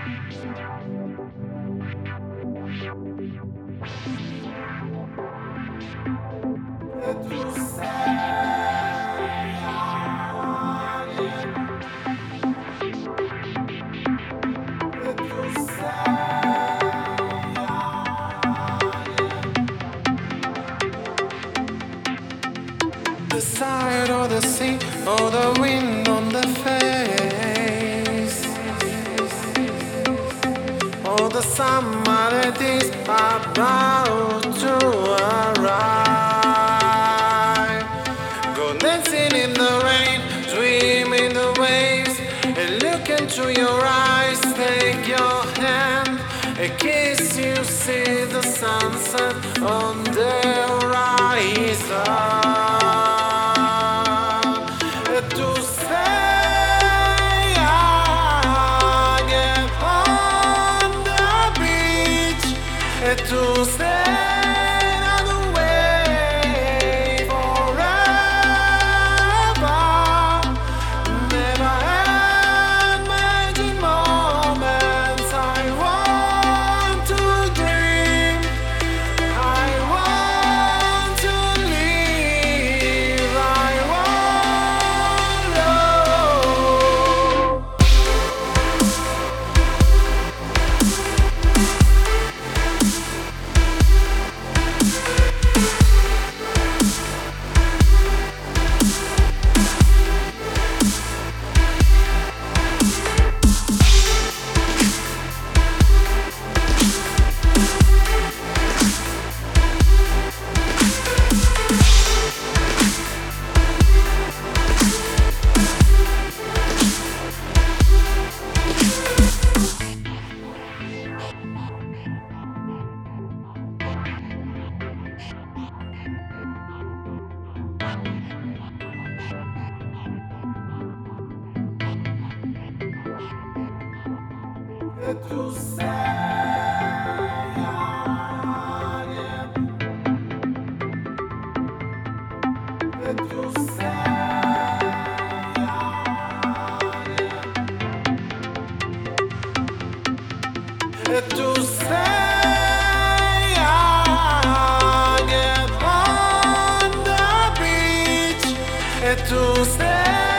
The side or the sea or the wind on the face, or the summer that is about to arrive. Go dancing in the rain, dream in the waves, and look into your eyes, take your hand, a kiss, you see the sunset on the horizon. To stay again on the beach, to stay away forever. Never imagine moments. I want to dream. I want to live. I want love. To stay again, to stay again, to stay again on the beach, to stay.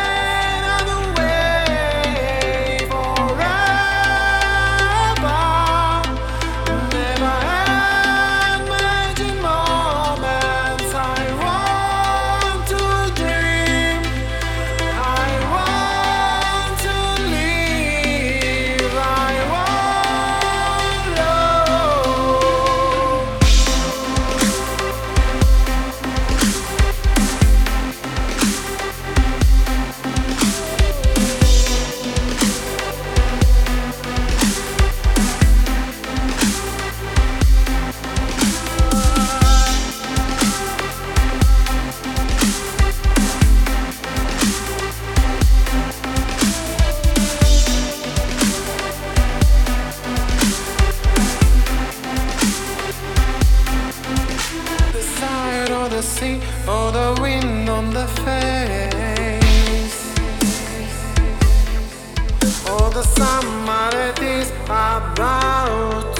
The sea or the wind on the face, or the summer that is about